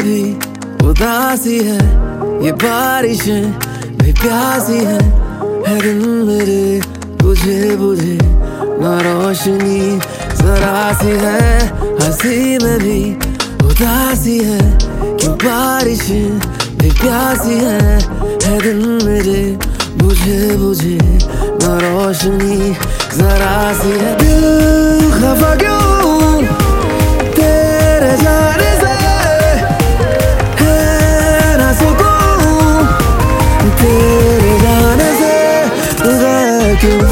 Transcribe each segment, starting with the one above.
भी उदासी है, ये बारिशें भी प्यासी है दिन मेरे बुझे बुझे ना रोशनी जरा सी है, हंसी में भी उदासी है, क्यों बारिशें भी प्यासी है दिन मेरे बुझे बुझे ना रोशनी जरा सी है। दिल खफा क्यों तेरे जाने से है ना सुकून, तेरे जाने से गया क्यों।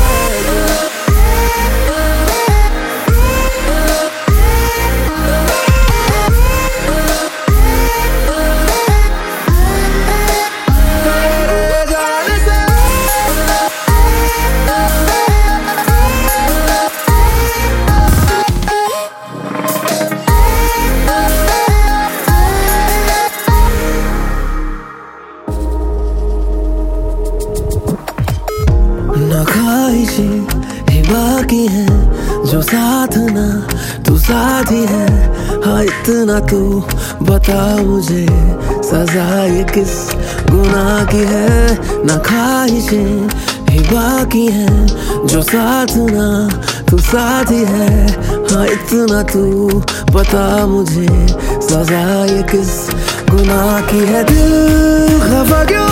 ना ख्वाहिशें ही बाकी हैं जो साथ ना तू साथ ही है, हाँ इतना तू बता मुझे सजा ये किस गुनाह की है। ना ख्वाहिशें ही बाकी हैं जो साथ ना तू साथ ही है, हाँ इतना तू बता मुझे सजा ये किस गुनाह की है। दिल खफा क्यों